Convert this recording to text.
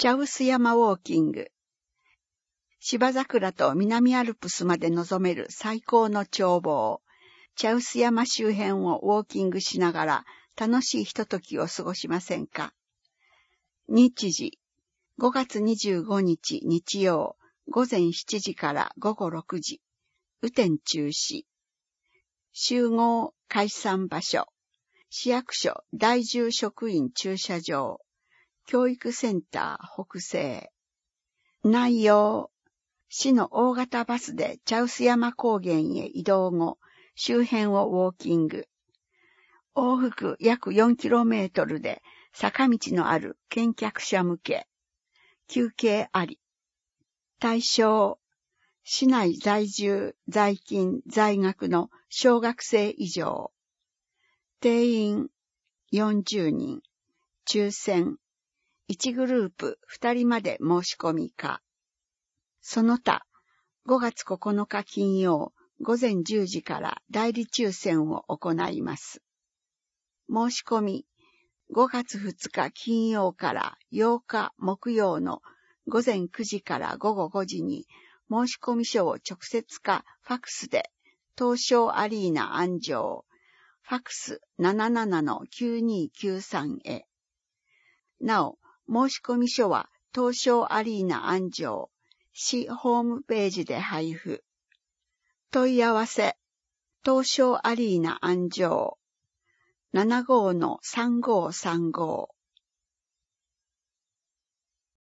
茶臼山ウォーキング。芝桜と南アルプスまで望める最高の眺望。茶臼山周辺をウォーキングしながら楽しいひとときを過ごしませんか。日時、5月25日日曜、午前7時から午後6時。雨天中止。集合解散場所。市役所第10職員駐車場。教育センター北西。内容。市の大型バスで茶臼山高原へ移動後、周辺をウォーキング。往復約 4km で坂道のある見客者向け。休憩あり。対象。市内在住、在勤、在学の小学生以上。定員40人。抽選。1グループ2人まで申し込み可。その他、5月9日金曜午前10時から代理抽選を行います。申し込み、5月2日金曜から8日木曜の午前9時から午後5時に申し込み書を直接かファクスで東証アリーナ安城、ファクス 77-9293 へ。なお、申し込み書は東証アリーナ安城、市ホームページで配布。問い合わせ、東証アリーナ安城、75-3535